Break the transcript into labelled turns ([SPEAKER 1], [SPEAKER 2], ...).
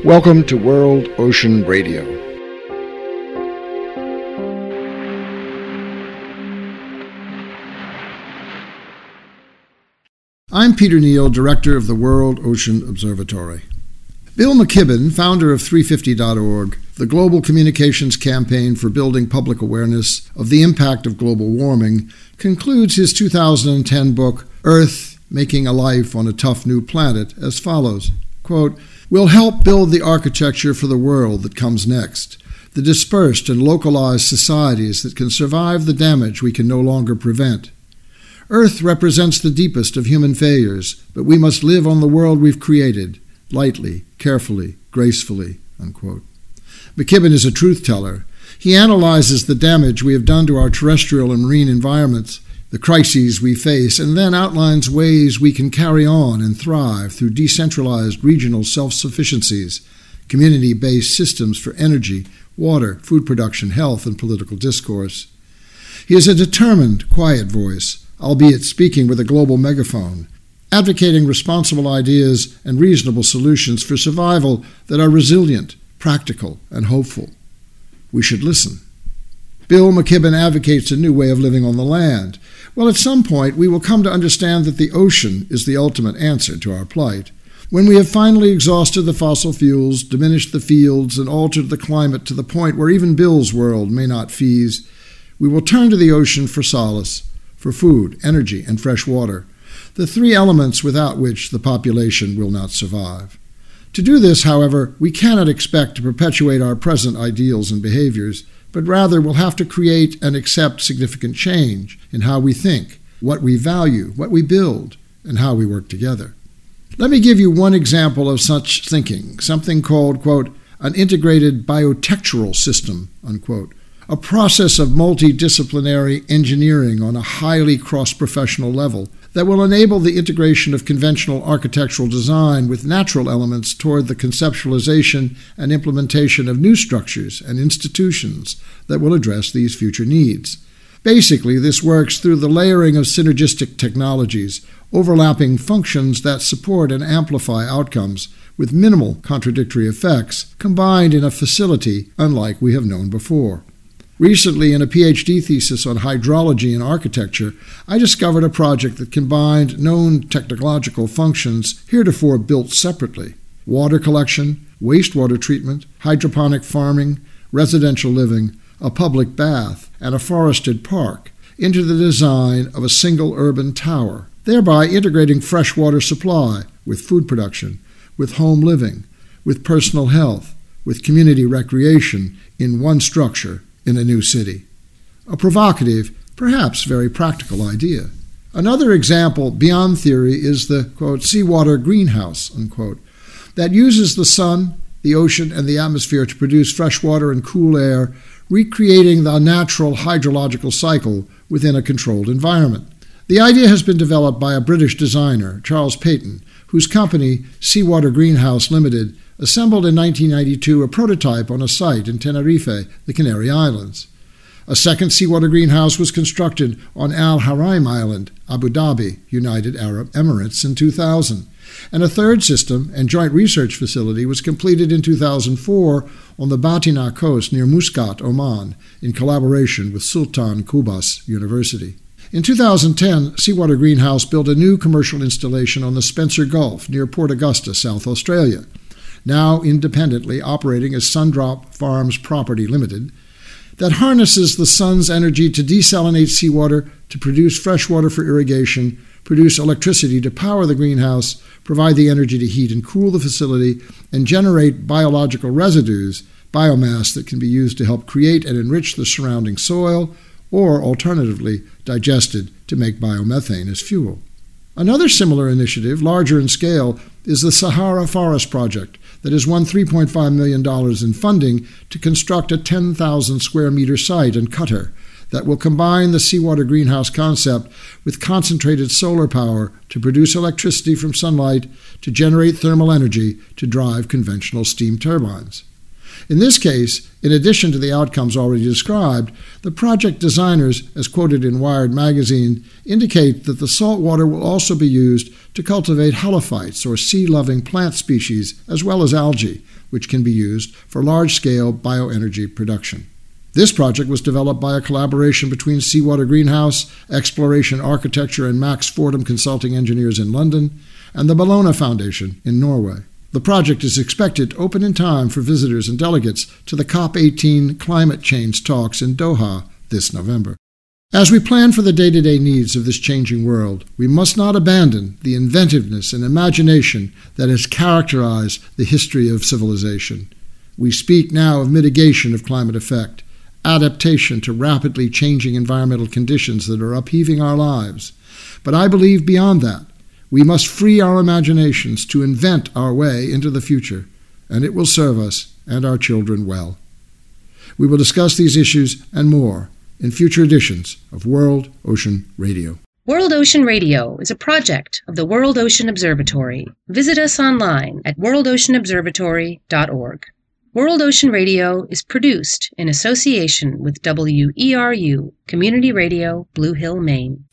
[SPEAKER 1] Welcome to World Ocean Radio. I'm Peter Neal, Director of the World Ocean Observatory. Bill McKibben, founder of 350.org, the global communications campaign for building public awareness of the impact of global warming, concludes his 2010 book, Earth, Making a Life on a Tough New Planet, as follows, quote, "We'll help build the architecture for the world that comes next, the dispersed and localized societies that can survive the damage we can no longer prevent. Earth represents the deepest of human failures, but we must live on the world we've created, lightly, carefully, gracefully," unquote. McKibben is a truth-teller. He analyzes the damage we have done to our terrestrial and marine environments, the crises we face, and then outlines ways we can carry on and thrive through decentralized regional self-sufficiencies, community-based systems for energy, water, food production, health, and political discourse. He is a determined, quiet voice, albeit speaking with a global megaphone, advocating responsible ideas and reasonable solutions for survival that are resilient, practical, and hopeful. We should listen. Bill McKibben advocates a new way of living on the land. Well, at some point, we will come to understand that the ocean is the ultimate answer to our plight. When we have finally exhausted the fossil fuels, diminished the fields, and altered the climate to the point where even Bill's world may not fees, we will turn to the ocean for solace, for food, energy, and fresh water, the three elements without which the population will not survive. To do this, however, we cannot expect to perpetuate our present ideals and behaviors, but rather will have to create and accept significant change in how we think, what we value, what we build, and how we work together. Let me give you one example of such thinking, something called, quote, an integrated biotectural system, unquote, a process of multidisciplinary engineering on a highly cross-professional level that will enable the integration of conventional architectural design with natural elements toward the conceptualization and implementation of new structures and institutions that will address these future needs. Basically, this works through the layering of synergistic technologies, overlapping functions that support and amplify outcomes with minimal contradictory effects, combined in a facility unlike we have known before. Recently, in a PhD thesis on hydrology and architecture, I discovered a project that combined known technological functions heretofore built separately: water collection, wastewater treatment, hydroponic farming, residential living, a public bath, and a forested park into the design of a single urban tower, thereby integrating freshwater supply with food production, with home living, with personal health, with community recreation in one structure in a new city. A provocative, perhaps very practical idea. Another example beyond theory is the, quote, seawater greenhouse, unquote, that uses the sun, the ocean, and the atmosphere to produce fresh water and cool air, recreating the natural hydrological cycle within a controlled environment. The idea has been developed by a British designer, Charles Peyton, whose company, Seawater Greenhouse Limited, assembled in 1992 a prototype on a site in Tenerife, the Canary Islands. A second seawater greenhouse was constructed on Al Haraim Island, Abu Dhabi, United Arab Emirates, in 2000. And a third system and joint research facility was completed in 2004 on the Batina coast near Muscat, Oman, in collaboration with Sultan Qubas University. In 2010, Seawater Greenhouse built a new commercial installation on the Spencer Gulf near Port Augusta, South Australia, now independently operating as Sundrop Farms Property Limited, that harnesses the sun's energy to desalinate seawater, to produce fresh water for irrigation, produce electricity to power the greenhouse, provide the energy to heat and cool the facility, and generate biological residues, biomass that can be used to help create and enrich the surrounding soil, or alternatively digested to make biomethane as fuel. Another similar initiative, larger in scale, is the Sahara Forest Project that has won $3.5 million in funding to construct a 10,000 square meter site in Qatar that will combine the seawater greenhouse concept with concentrated solar power to produce electricity from sunlight to generate thermal energy to drive conventional steam turbines. In this case, in addition to the outcomes already described, the project designers, as quoted in Wired magazine, indicate that the salt water will also be used to cultivate halophytes or sea-loving plant species as well as algae, which can be used for large-scale bioenergy production. This project was developed by a collaboration between Seawater Greenhouse, Exploration Architecture and Max Fordham Consulting Engineers in London, and the Bellona Foundation in Norway. The project is expected to open in time for visitors and delegates to the COP18 climate change talks in Doha this November. As we plan for the day-to-day needs of this changing world, we must not abandon the inventiveness and imagination that has characterized the history of civilization. We speak now of mitigation of climate effect, adaptation to rapidly changing environmental conditions that are upheaving our lives. But I believe beyond that, we must free our imaginations to invent our way into the future, and it will serve us and our children well. We will discuss these issues and more in future editions of World Ocean Radio.
[SPEAKER 2] World Ocean Radio is a project of the World Ocean Observatory. Visit us online at worldoceanobservatory.org. World Ocean Radio is produced in association with WERU Community Radio, Blue Hill, Maine.